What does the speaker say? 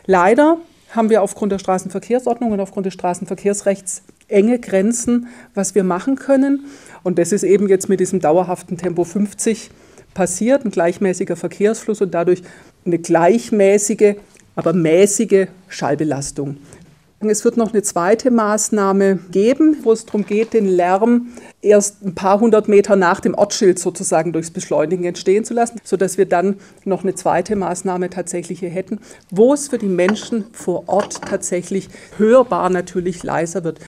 Leider haben wir aufgrund der Straßenverkehrsordnung und aufgrund des Straßenverkehrsrechts enge Grenzen, was wir machen können. Und das ist eben jetzt mit diesem dauerhaften Tempo 50 passiert, ein gleichmäßiger Verkehrsfluss und dadurch eine gleichmäßige, aber mäßige Schallbelastung. Es wird noch eine zweite Maßnahme geben, wo es darum geht, den Lärm erst ein paar hundert Meter nach dem Ortsschild sozusagen durchs Beschleunigen entstehen zu lassen, sodass wir dann noch eine zweite Maßnahme tatsächlich hier hätten, wo es für die Menschen vor Ort tatsächlich hörbar natürlich leiser wird.